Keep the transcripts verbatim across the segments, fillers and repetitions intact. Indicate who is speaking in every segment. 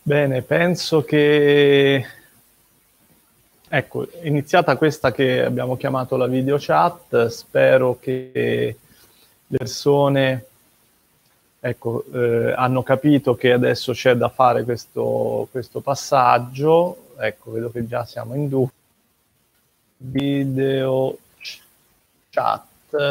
Speaker 1: Bene, penso che, ecco, iniziata questa che abbiamo chiamato la video chat, spero che le persone, ecco, eh, hanno capito che adesso c'è da fare questo, questo passaggio. Ecco, vedo che già siamo in due. Video chat.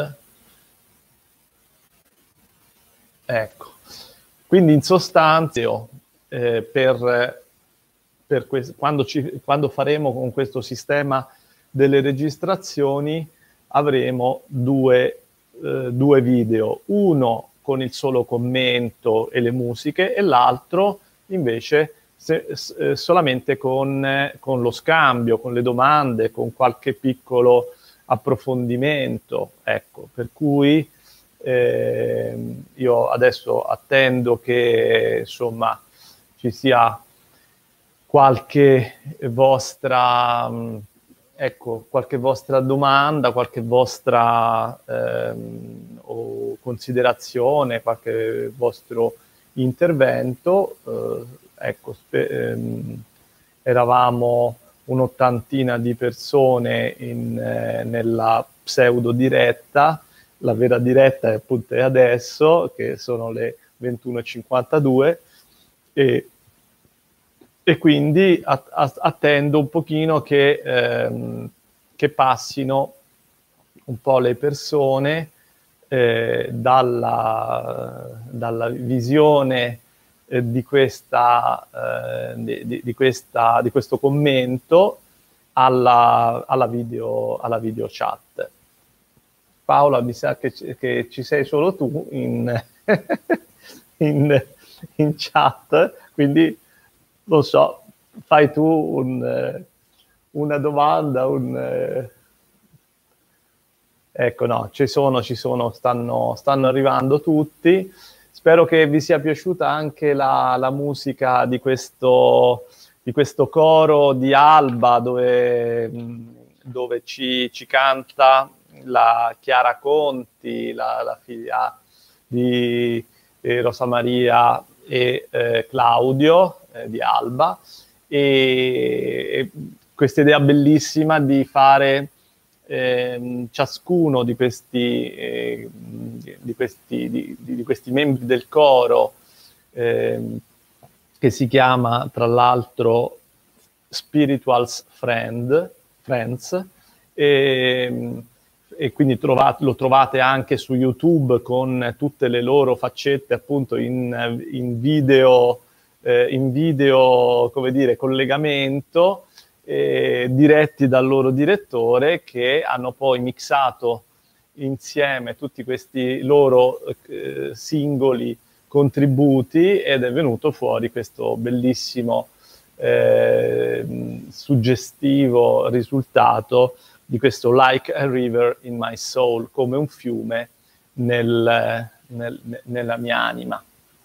Speaker 1: Ecco. Quindi in sostanza, eh, per, per quando, ci, quando faremo con questo sistema delle registrazioni, avremo due, eh, due video, uno con il solo commento e le musiche e l'altro invece se, eh, solamente con, eh, con lo scambio, con le domande, con qualche piccolo approfondimento. Ecco, per cui eh, io adesso attendo che insomma ci sia qualche vostra ecco qualche vostra domanda, qualche vostra ehm, o considerazione, qualche vostro intervento. Eh, ecco, ehm, eravamo un'ottantina di persone in, eh, nella pseudo diretta. La vera diretta è appunto è adesso, che sono le ventuno e cinquantadue, e, e quindi a, a, attendo un pochino che, ehm, che passino un po' le persone eh, dalla, dalla visione eh, di, questa, eh, di, di, questa, di questo commento alla, alla, video, alla video chat. Paola, mi sa che, che ci sei solo tu in, in, in chat, quindi non so, fai tu un, una domanda, un... Ecco, no, ci sono, ci sono, stanno, stanno arrivando tutti. Spero che vi sia piaciuta anche la, la musica di questo, di questo coro di Alba, dove, dove ci, ci canta la Chiara Conti, la, la figlia di eh, Rosa Maria e eh, Claudio eh, di Alba, e, e questa idea bellissima di fare eh, ciascuno di questi, eh, di, questi, di, di questi membri del coro, eh, che si chiama tra l'altro Spirituals Friend, Friends, e, e quindi trovate, lo trovate anche su YouTube con tutte le loro faccette appunto in, in video, eh, in video, come dire, collegamento, eh, diretti dal loro direttore, che hanno poi mixato insieme tutti questi loro eh, singoli contributi ed è venuto fuori questo bellissimo eh, suggestivo risultato di questo Like a River in My Soul, come un fiume nel, nel, nella mia anima.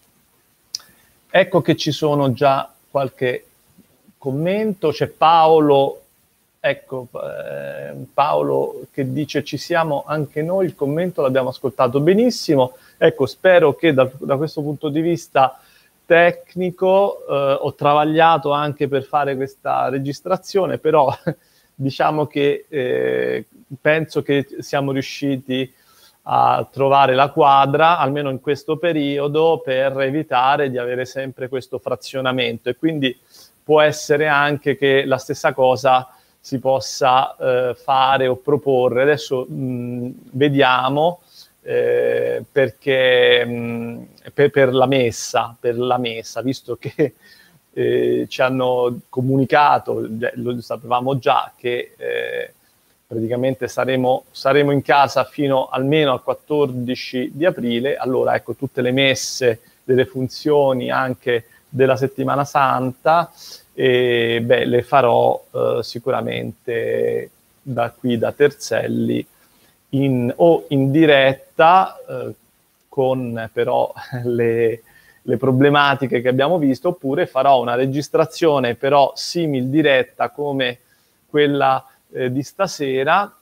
Speaker 1: Ecco che ci sono già qualche commento. C'è Paolo, ecco, eh, Paolo che dice ci siamo anche noi, il commento l'abbiamo ascoltato benissimo. Ecco, spero che da, da questo punto di vista tecnico eh, ho travagliato anche per fare questa registrazione, però diciamo che eh, penso che siamo riusciti a trovare la quadra, almeno in questo periodo, per evitare di avere sempre questo frazionamento, e quindi può essere anche che la stessa cosa si possa eh, fare o proporre. Adesso mh, vediamo, eh, perché mh, per, per la messa, per la messa, visto che eh, ci hanno comunicato, lo sapevamo già, che eh, praticamente saremo, saremo in casa fino almeno al quattordici di aprile, allora ecco tutte le messe delle funzioni anche della settimana santa, e beh, le farò eh, sicuramente da qui da Terzelli in, o in diretta eh, con però le, le problematiche che abbiamo visto, oppure farò una registrazione però simil diretta come quella eh, di stasera,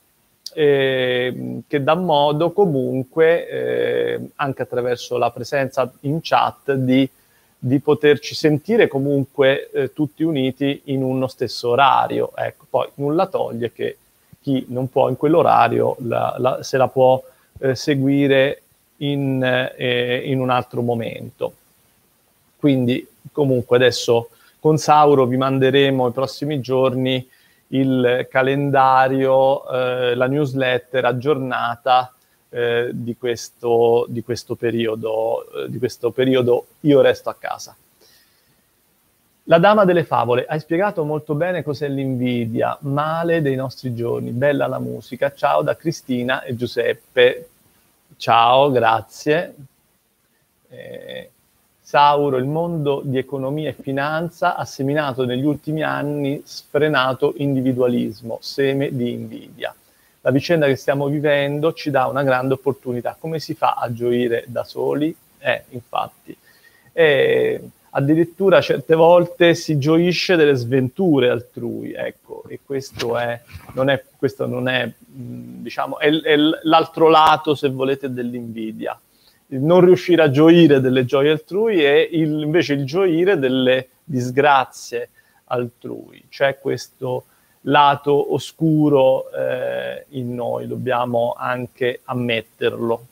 Speaker 1: eh, che dà modo comunque eh, anche attraverso la presenza in chat di di poterci sentire comunque eh, tutti uniti in uno stesso orario. Ecco, poi nulla toglie che chi non può in quell'orario la, la, se la può eh, seguire in, eh, in un altro momento. Quindi comunque adesso con Sauro vi manderemo i prossimi giorni il calendario, eh, la newsletter aggiornata eh, di, questo, di questo periodo, eh, di questo periodo Io resto a casa. La Dama delle Favole, hai spiegato molto bene cos'è l'invidia, male dei nostri giorni, bella la musica, ciao da Cristina e Giuseppe, ciao, grazie. Eh, Sauro, il mondo di economia e finanza ha seminato negli ultimi anni sfrenato individualismo, seme di invidia. La vicenda che stiamo vivendo ci dà una grande opportunità. Come si fa a gioire da soli? Eh, infatti. Eh, addirittura certe volte si gioisce delle sventure altrui, ecco, e questo è, non è, questo non è, diciamo, è, è l'altro lato, se volete, dell'invidia. Non riuscire a gioire delle gioie altrui e il, invece il gioire delle disgrazie altrui. C'è questo lato oscuro eh, in noi, dobbiamo anche ammetterlo.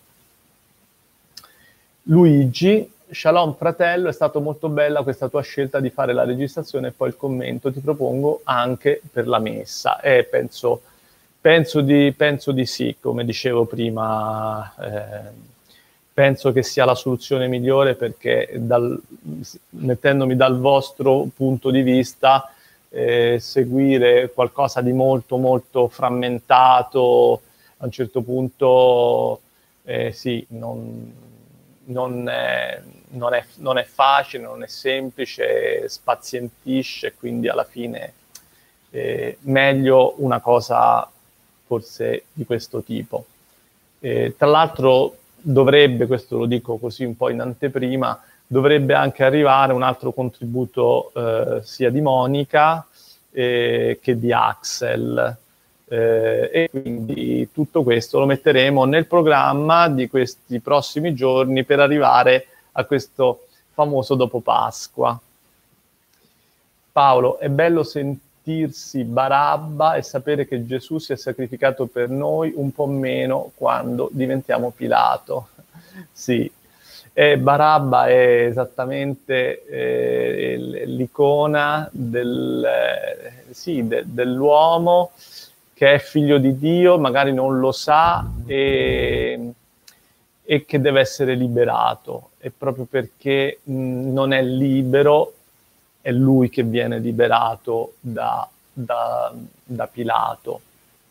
Speaker 1: Luigi, shalom fratello, è stato molto bella questa tua scelta di fare la registrazione e poi il commento, ti propongo anche per la messa. E penso, penso, di, penso di sì, come dicevo prima. Eh, penso che sia la soluzione migliore, perché dal, mettendomi dal vostro punto di vista, eh, seguire qualcosa di molto molto frammentato a un certo punto eh, sì, non, non, è, non, è, non è facile, non è semplice, spazientisce, quindi alla fine eh, meglio una cosa forse di questo tipo. Eh, tra l'altro dovrebbe, questo lo dico così un po' in anteprima, dovrebbe anche arrivare un altro contributo eh, sia di Monica eh, che di Axel, eh, e quindi tutto questo lo metteremo nel programma di questi prossimi giorni per arrivare a questo famoso dopo Pasqua. Paolo, è bello sentirsi Barabba e sapere che Gesù si è sacrificato per noi, un po' meno quando diventiamo Pilato. Sì, e Barabba è esattamente eh, l'icona del, eh, sì, de, dell'uomo che è figlio di Dio, magari non lo sa e, e che deve essere liberato. E proprio perché mh, non è libero, è lui che viene liberato da, da, da Pilato,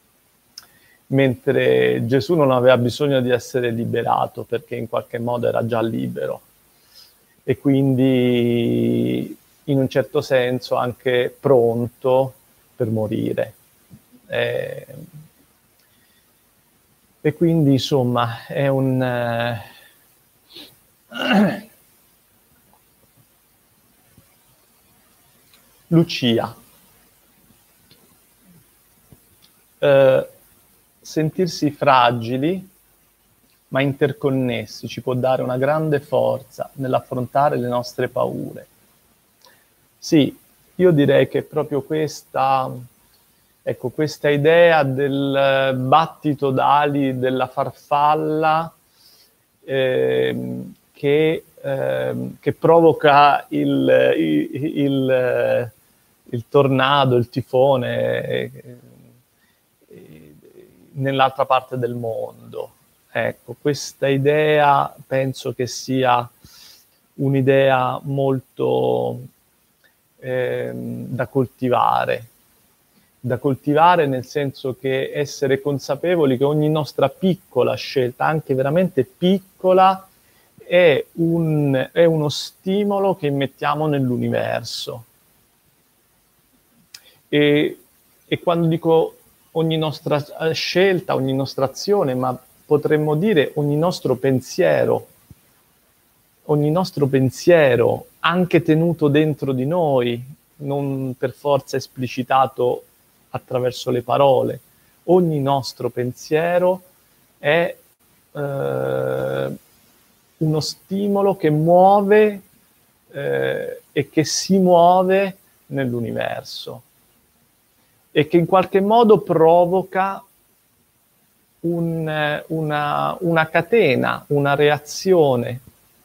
Speaker 1: mentre Gesù non aveva bisogno di essere liberato perché in qualche modo era già libero e quindi in un certo senso anche pronto per morire. E, e quindi insomma è un... Eh, Lucia, eh, sentirsi fragili ma interconnessi ci può dare una grande forza nell'affrontare le nostre paure. Sì, io direi che proprio questa, ecco, questa idea del battito d'ali della farfalla eh, che, eh, che provoca il, il, il il tornado, il tifone eh, eh, nell'altra parte del mondo. Ecco, questa idea penso che sia un'idea molto eh, da coltivare, da coltivare nel senso che essere consapevoli che ogni nostra piccola scelta, anche veramente piccola, è, un, è uno stimolo che mettiamo nell'universo. E, e quando dico ogni nostra scelta, ogni nostra azione, ma potremmo dire ogni nostro pensiero, ogni nostro pensiero, anche tenuto dentro di noi, non per forza esplicitato attraverso le parole, ogni nostro pensiero è eh, uno stimolo che muove eh, e che si muove nell'universo e che in qualche modo provoca un, una, una catena, una reazione.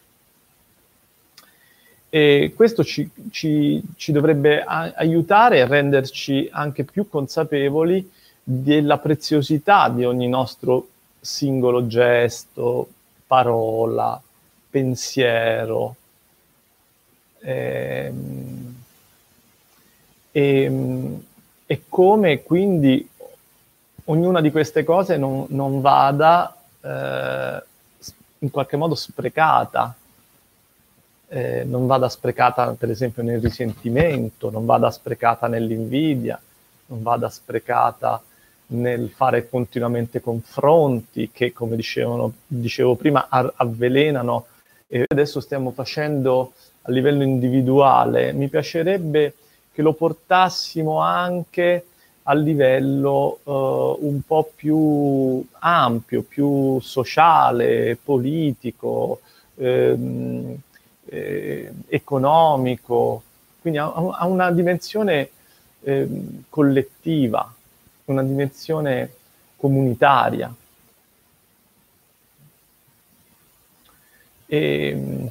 Speaker 1: E questo ci, ci, ci dovrebbe a- aiutare a renderci anche più consapevoli della preziosità di ogni nostro singolo gesto, parola, pensiero. Ehm, e, e come quindi ognuna di queste cose non, non vada eh, in qualche modo sprecata. Eh, non vada sprecata per esempio nel risentimento, non vada sprecata nell'invidia, non vada sprecata nel fare continuamente confronti che, come dicevano, dicevo prima, avvelenano. E adesso stiamo facendo a livello individuale. Mi piacerebbe che lo portassimo anche a livello eh, un po' più ampio, più sociale, politico, ehm, Eh, economico, quindi ha, ha una dimensione eh, collettiva, una dimensione comunitaria. E,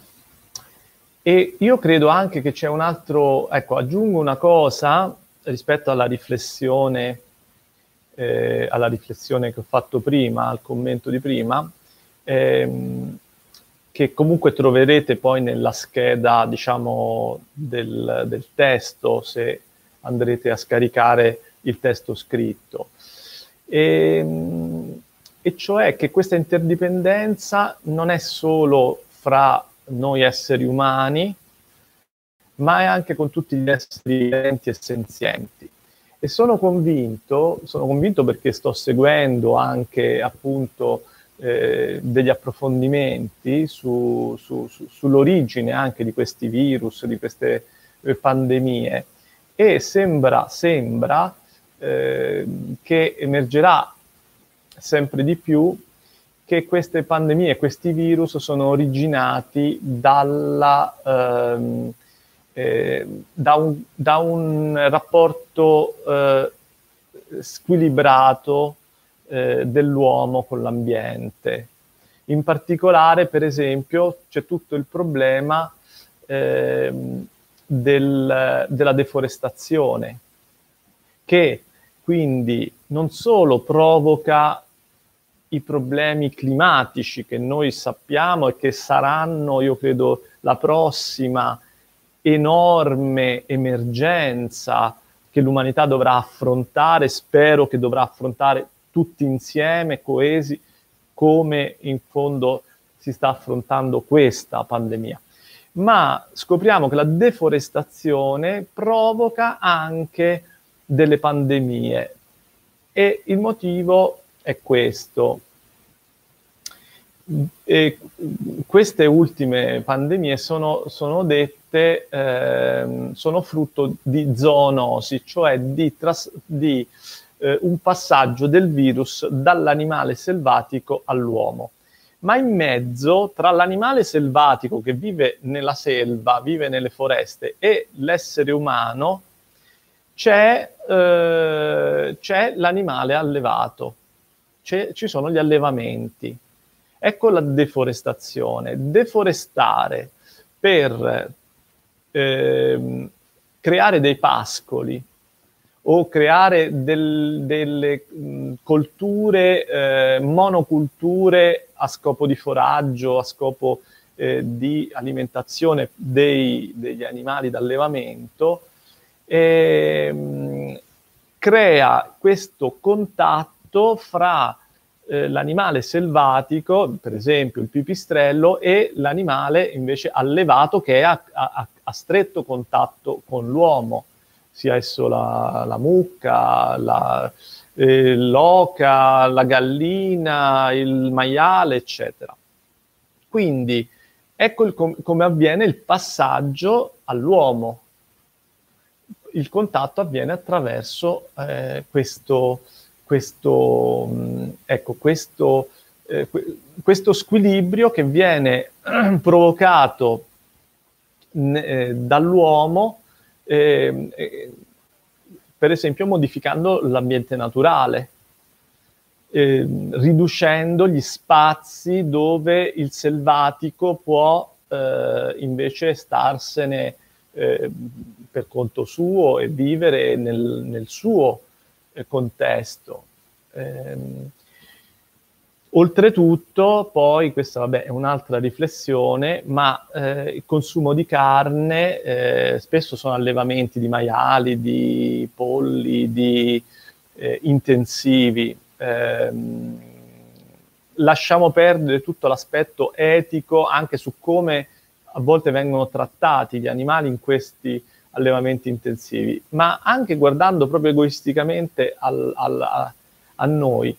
Speaker 1: e io credo anche che c'è un altro, ecco, aggiungo una cosa rispetto alla riflessione, eh, alla riflessione che ho fatto prima, al commento di prima, ehm, che comunque troverete poi nella scheda, diciamo, del, del testo, se andrete a scaricare il testo scritto. E, e cioè che questa interdipendenza non è solo fra noi esseri umani, ma è anche con tutti gli esseri viventi e senzienti. E sono convinto, sono convinto perché sto seguendo anche appunto Eh, degli approfondimenti su, su, su, sull'origine anche di questi virus, di queste eh, pandemie, e sembra, sembra eh, che emergerà sempre di più che queste pandemie, questi virus sono originati dalla, ehm, eh, da, un, da un rapporto eh, squilibrato dell'uomo con l'ambiente. In particolare, per esempio, c'è tutto il problema eh, del, della deforestazione, che quindi non solo provoca i problemi climatici che noi sappiamo e che saranno, io credo, la prossima enorme emergenza che l'umanità dovrà affrontare, spero che dovrà affrontare tutti insieme, coesi, come in fondo si sta affrontando questa pandemia. Ma scopriamo che la deforestazione provoca anche delle pandemie e il motivo è questo. E queste ultime pandemie sono, sono dette, eh, sono frutto di zoonosi, cioè di, tras- di eh, un passaggio del virus dall'animale selvatico all'uomo. Ma in mezzo, tra l'animale selvatico che vive nella selva, vive nelle foreste, e l'essere umano, c'è, eh, c'è l'animale allevato, c'è, ci sono gli allevamenti. Ecco la deforestazione. Deforestare per eh, creare dei pascoli o creare del, delle mh, colture, eh, monoculture a scopo di foraggio, a scopo eh, di alimentazione dei, degli animali d'allevamento, e, mh, crea questo contatto fra eh, l'animale selvatico, per esempio il pipistrello, e l'animale invece allevato che è a, a, a stretto contatto con l'uomo, sia esso la, la mucca, la, eh, l'oca, la gallina, il maiale, eccetera. Quindi ecco il com- come avviene il passaggio all'uomo. Il contatto avviene attraverso eh, questo, questo, mh, ecco, questo, eh, questo squilibrio che viene provocato eh, dall'uomo, eh, eh, per esempio modificando l'ambiente naturale, eh, riducendo gli spazi dove il selvatico può eh, invece starsene eh, per conto suo e vivere nel, nel suo eh, contesto. Eh, Oltretutto, poi, questa vabbè, è un'altra riflessione, ma eh, il consumo di carne, eh, spesso sono allevamenti di maiali, di polli, di eh, intensivi. Ehm, lasciamo perdere tutto l'aspetto etico anche su come a volte vengono trattati gli animali in questi allevamenti intensivi, ma anche guardando proprio egoisticamente al, al, a, a noi.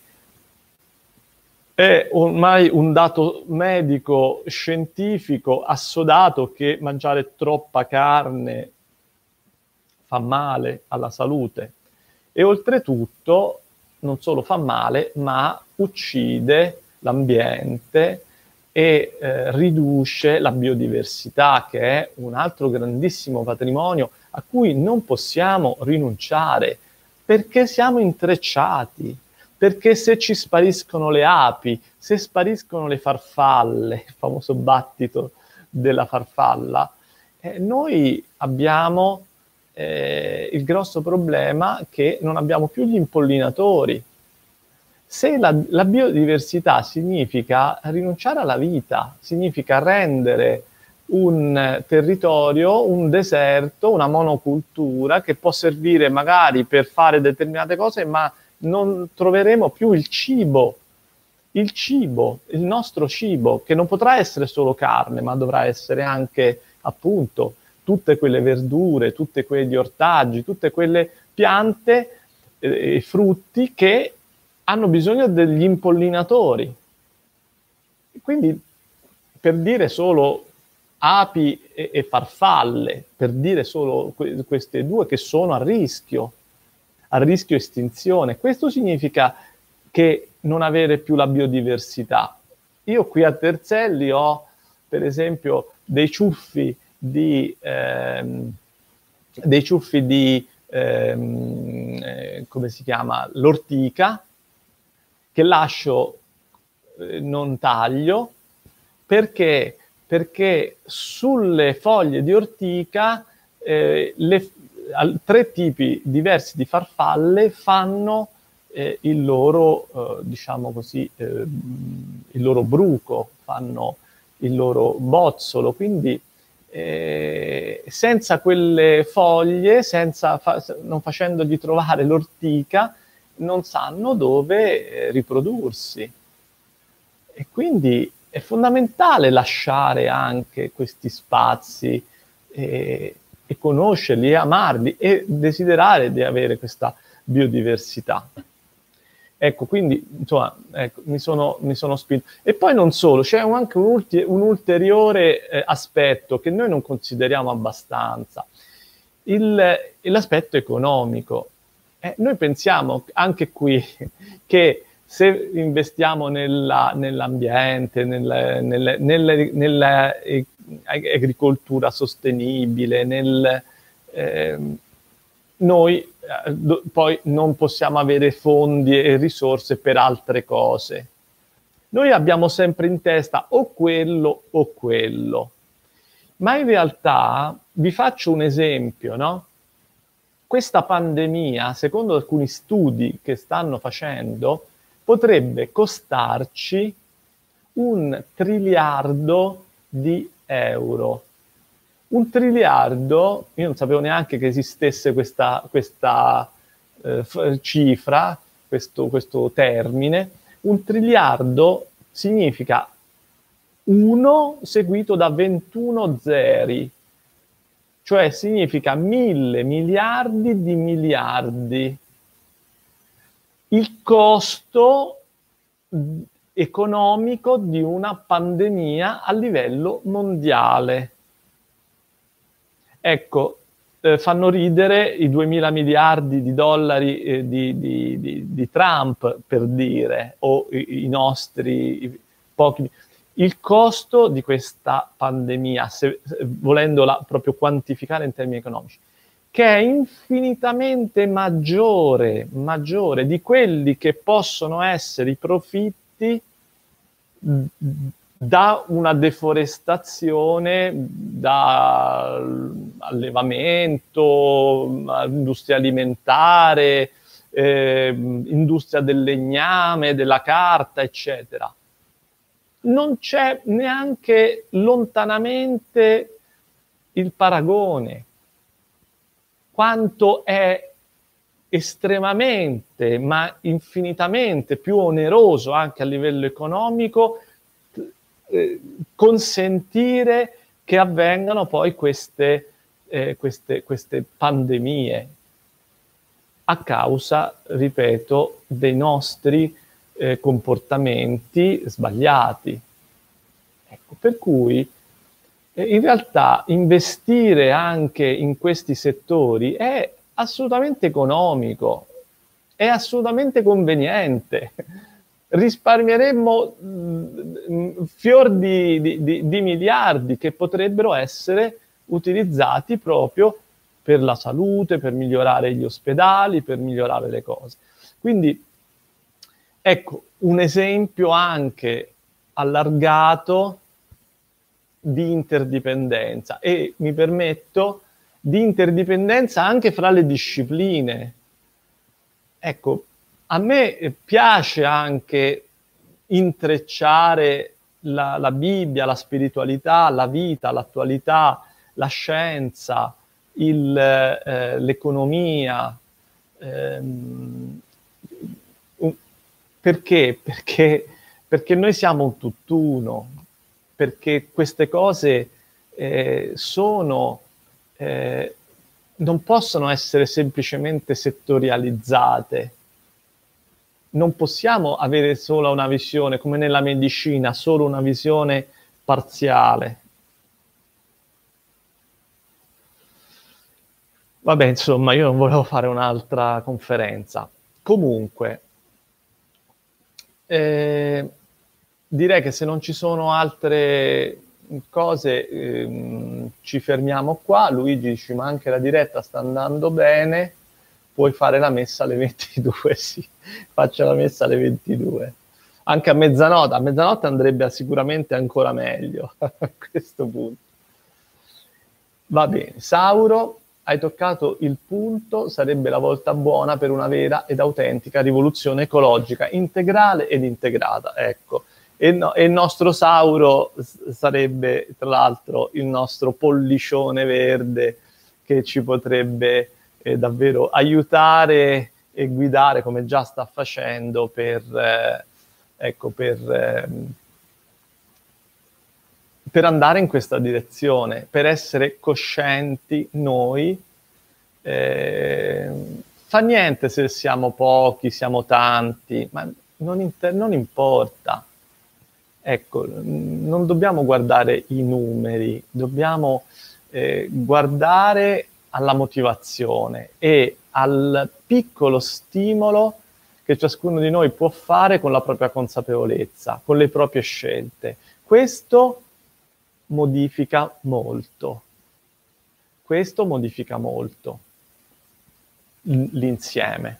Speaker 1: È ormai un dato medico scientifico assodato che mangiare troppa carne fa male alla salute e oltretutto non solo fa male, ma uccide l'ambiente e eh, riduce la biodiversità, che è un altro grandissimo patrimonio a cui non possiamo rinunciare, perché siamo intrecciati. Perché se ci spariscono le api, se spariscono le farfalle, il famoso battito della farfalla, eh, noi abbiamo eh, il grosso problema che non abbiamo più gli impollinatori. Se la, la biodiversità significa rinunciare alla vita, significa rendere un territorio, un deserto, una monocultura che può servire magari per fare determinate cose, ma non troveremo più il cibo, il cibo, il nostro cibo, che non potrà essere solo carne, ma dovrà essere anche, appunto, tutte quelle verdure, tutti quegli ortaggi, tutte quelle piante e eh, frutti che hanno bisogno degli impollinatori. Quindi, per dire solo api e, e farfalle, per dire solo que- queste due che sono a rischio, a rischio estinzione. Questo significa che non avere più la biodiversità. Io qui a Terzelli ho, per esempio, dei ciuffi di, ehm, dei ciuffi di ehm, eh, come si chiama, l'ortica, che lascio, eh, non taglio, perché, perché sulle foglie di ortica eh, le tre tipi diversi di farfalle fanno eh, il loro, eh, diciamo così, eh, il loro bruco, fanno il loro bozzolo, quindi eh, senza quelle foglie, senza fa- non facendogli trovare l'ortica, non sanno dove eh, riprodursi. E quindi è fondamentale lasciare anche questi spazi eh, e conoscerli e amarli e desiderare di avere questa biodiversità. Ecco, quindi insomma, ecco, mi, sono, mi sono spinto. E poi non solo, c'è anche un, ulti- un ulteriore eh, aspetto che noi non consideriamo abbastanza, il, l'aspetto economico. Eh, noi pensiamo anche qui che se investiamo nella, nell'ambiente, nella, nella, nella, nella eh, agricoltura sostenibile, nel, eh, noi eh, do, poi non possiamo avere fondi e risorse per altre cose. Noi abbiamo sempre in testa o quello o quello. Ma in realtà vi faccio un esempio, no? Questa pandemia, secondo alcuni studi che stanno facendo, potrebbe costarci un triliardo di euro. Un triliardo, io non sapevo neanche che esistesse questa, questa eh, cifra, questo, questo termine. Un triliardo significa uno seguito da ventuno zeri, cioè significa mille miliardi di miliardi. Il costo economico di una pandemia a livello mondiale. Ecco, eh, fanno ridere i duemila miliardi di dollari eh, di, di, di, di Trump, per dire, o i, i nostri i pochi. il costo di questa pandemia, se, volendola proprio quantificare in termini economici, che è infinitamente maggiore, maggiore di quelli che possono essere i profitti da una deforestazione, da allevamento, industria alimentare, eh, industria del legname, della carta, eccetera. Non c'è neanche lontanamente il paragone. Quanto è estremamente, ma infinitamente più oneroso anche a livello economico eh, consentire che avvengano poi queste, eh, queste, queste pandemie a causa, ripeto, dei nostri eh, comportamenti sbagliati. Ecco, per cui eh, in realtà investire anche in questi settori è assolutamente economico, è assolutamente conveniente. Risparmieremmo mh, fior di, di, di miliardi che potrebbero essere utilizzati proprio per la salute, per migliorare gli ospedali, per migliorare le cose. Quindi, ecco, un esempio anche allargato di interdipendenza e, mi permetto, di interdipendenza anche fra le discipline. Ecco, a me piace anche intrecciare la, la Bibbia, la spiritualità, la vita, l'attualità, la scienza, il, eh, l'economia. Ehm, perché? Perché? Perché noi siamo un tutt'uno, perché queste cose eh, sono, eh, non possono essere semplicemente settorializzate. Non possiamo avere solo una visione, come nella medicina, solo una visione parziale. Vabbè, insomma, io non volevo fare un'altra conferenza. Comunque, eh, direi che se non ci sono altre cose, ehm, ci fermiamo qua. Luigi dice, ma anche la diretta sta andando bene, puoi fare la messa alle ventidue, sì, faccio la messa alle ventidue. Anche a mezzanotte, a mezzanotte andrebbe sicuramente ancora meglio, a questo punto. Va bene, Sauro, hai toccato il punto, sarebbe la volta buona per una vera ed autentica rivoluzione ecologica, integrale ed integrata, ecco. E, no, e il nostro Sauro sarebbe, tra l'altro, il nostro pollicione verde che ci potrebbe eh, davvero aiutare e guidare, come già sta facendo, per, eh, ecco, per, eh, per andare in questa direzione, per essere coscienti noi. Eh, fa niente se siamo pochi, siamo tanti, ma non, inter- non importa. Ecco, non dobbiamo guardare i numeri, dobbiamo eh, guardare alla motivazione e al piccolo stimolo che ciascuno di noi può fare con la propria consapevolezza, con le proprie scelte. Questo modifica molto. Questo modifica molto l'insieme.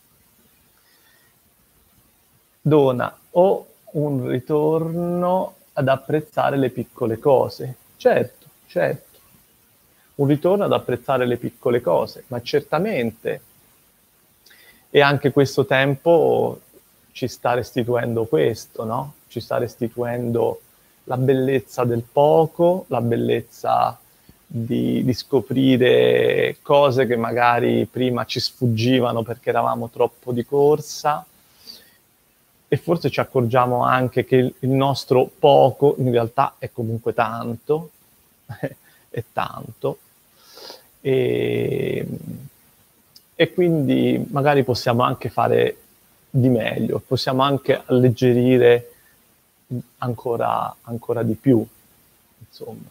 Speaker 1: Dona o un ritorno ad apprezzare le piccole cose. Certo, certo. Un ritorno ad apprezzare le piccole cose, ma certamente. E anche questo tempo ci sta restituendo questo, no? Ci sta restituendo la bellezza del poco, la bellezza di, di scoprire cose che magari prima ci sfuggivano perché eravamo troppo di corsa. E forse ci accorgiamo anche che il nostro poco in realtà è comunque tanto, è tanto, e, e quindi magari possiamo anche fare di meglio, possiamo anche alleggerire ancora, ancora di più, insomma.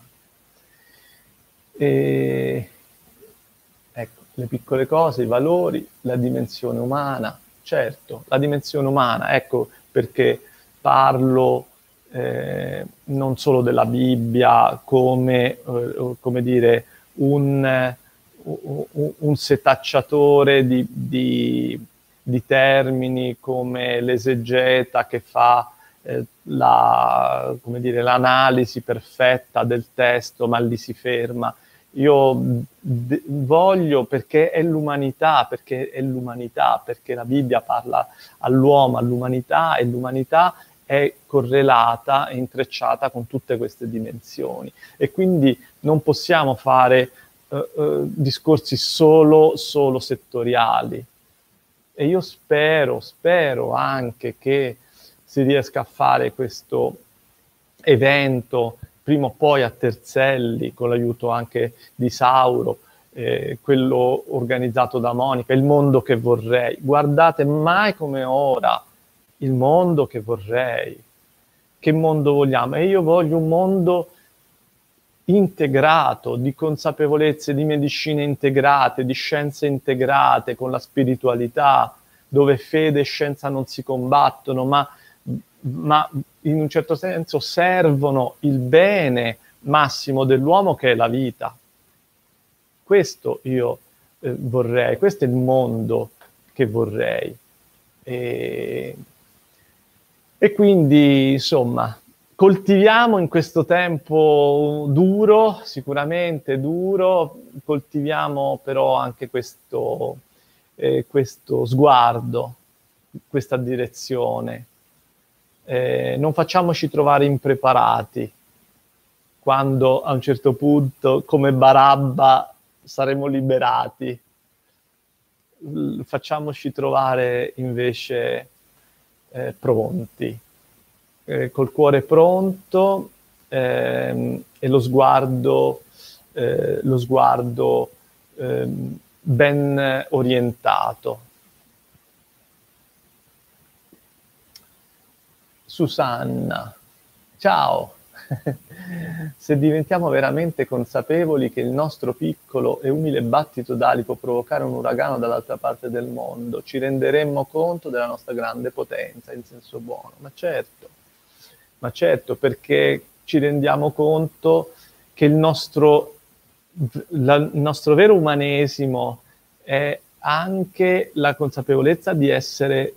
Speaker 1: E, ecco, le piccole cose, i valori, la dimensione umana. Certo, la dimensione umana, ecco perché parlo eh, non solo della Bibbia come, eh, come dire, un, un, un setacciatore di, di, di termini, come l'esegeta che fa eh, la, come dire, l'analisi perfetta del testo, ma lì si ferma. Io d- voglio, perché è l'umanità, perché è l'umanità, perché la Bibbia parla all'uomo, all'umanità, e l'umanità è correlata e intrecciata con tutte queste dimensioni. E quindi non possiamo fare eh, eh, discorsi solo, solo settoriali. E io spero, spero anche che si riesca a fare questo evento prima o poi a Terzelli, con l'aiuto anche di Sauro, eh, quello organizzato da Monica, Il mondo che vorrei. Guardate, mai come ora, il mondo che vorrei. Che mondo vogliamo? E io voglio un mondo integrato, di consapevolezze, di medicine integrate, di scienze integrate con la spiritualità, dove fede e scienza non si combattono, ma, ma in un certo senso servono il bene massimo dell'uomo, che è la vita. Questo io eh, vorrei, questo è il mondo che vorrei. E, e quindi, insomma, coltiviamo in questo tempo duro, sicuramente duro, coltiviamo però anche questo, eh, questo sguardo, questa direzione. Eh, non facciamoci trovare impreparati quando a un certo punto, come Barabba, saremo liberati. Facciamoci trovare invece eh, pronti. Eh, col cuore pronto ehm, e lo sguardo, eh, lo sguardo ehm, ben orientato. Susanna, ciao! Se diventiamo veramente consapevoli che il nostro piccolo e umile battito d'ali può provocare un uragano dall'altra parte del mondo, ci renderemmo conto della nostra grande potenza, in senso buono. Ma certo, ma certo, perché ci rendiamo conto che il nostro, la, il nostro vero umanesimo è anche la consapevolezza di essere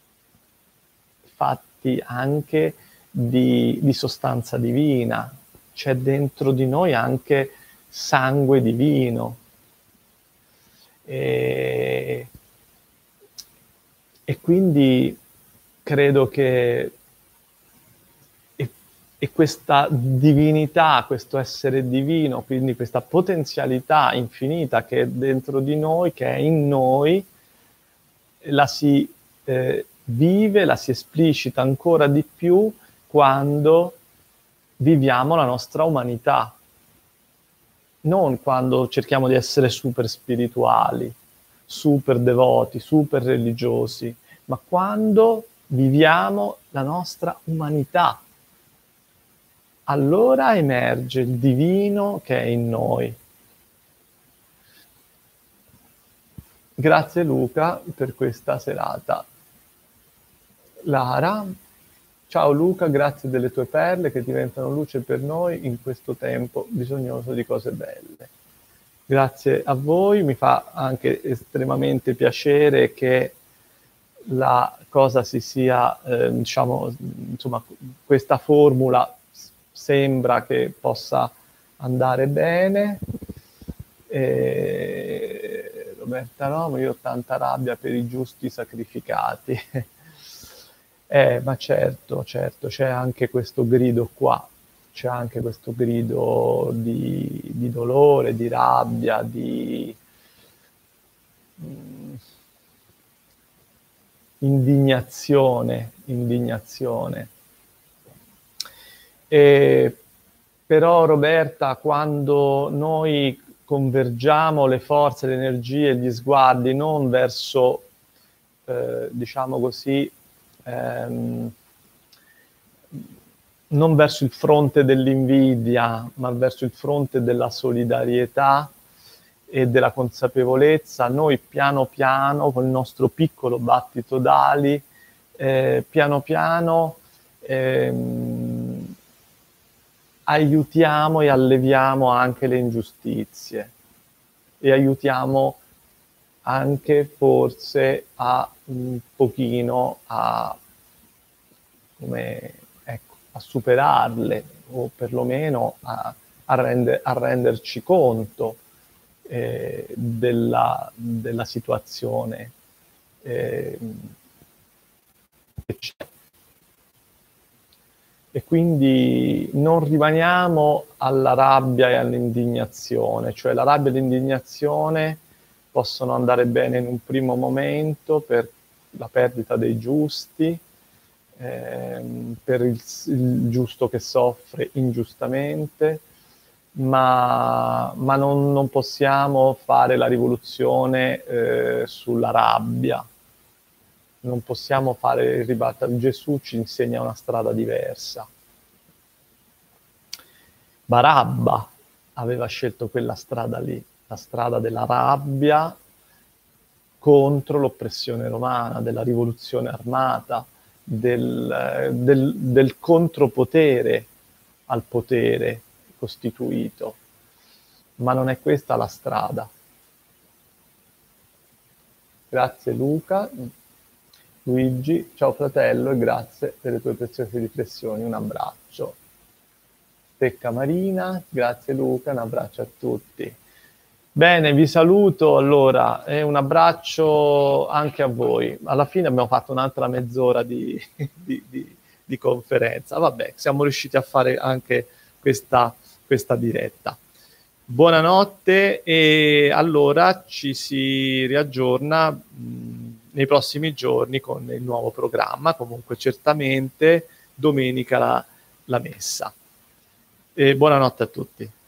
Speaker 1: fatti anche di, di sostanza divina. C'è dentro di noi anche sangue divino. E, e quindi credo che e, e questa divinità, questo essere divino, quindi questa potenzialità infinita che è dentro di noi, che è in noi, la si eh, vive, la si esplicita ancora di più quando viviamo la nostra umanità, non quando cerchiamo di essere super spirituali, super devoti, super religiosi, ma quando viviamo la nostra umanità. Allora emerge il divino che è in noi. Grazie Luca per questa serata. Lara, ciao Luca, grazie delle tue perle che diventano luce per noi in questo tempo bisognoso di cose belle. Grazie a voi, mi fa anche estremamente piacere che la cosa si sia, eh, diciamo, insomma, questa formula sembra che possa andare bene. E Roberta Romo, io ho tanta rabbia per i giusti sacrificati. Eh, ma certo, certo, c'è anche questo grido qua, c'è anche questo grido di, di dolore, di rabbia, di mm, indignazione, indignazione. E, però Roberta, quando noi convergiamo le forze, le energie, gli sguardi non verso, eh, diciamo così, ehm, non verso il fronte dell'invidia, ma verso il fronte della solidarietà e della consapevolezza, noi piano piano, col nostro piccolo battito d'ali, eh, piano piano ehm, aiutiamo e alleviamo anche le ingiustizie e aiutiamo anche forse a un pochino a, come, ecco, a superarle o perlomeno a, a, rende, a renderci conto eh, della, della situazione eh, che c'è. E quindi non rimaniamo alla rabbia e all'indignazione, cioè la rabbia e l'indignazione possono andare bene in un primo momento per la perdita dei giusti, ehm, per il, il giusto che soffre ingiustamente, ma, ma non, non possiamo fare la rivoluzione eh, sulla rabbia. Non possiamo fare il ribalta. Gesù ci insegna una strada diversa. Barabba aveva scelto quella strada lì, la strada della rabbia contro l'oppressione romana, della rivoluzione armata, del, del, del contropotere al potere costituito. Ma non è questa la strada. Grazie Luca. Luigi, ciao fratello e grazie per le tue preziose riflessioni, un abbraccio. Stecca Marina, grazie Luca, un abbraccio a tutti. Bene, vi saluto allora e un abbraccio anche a voi. Alla fine abbiamo fatto un'altra mezz'ora di, di, di, di conferenza. Vabbè, siamo riusciti a fare anche questa, questa diretta. Buonanotte e allora ci si riaggiorna mh, nei prossimi giorni con il nuovo programma, comunque certamente domenica la, la messa. E buonanotte a tutti.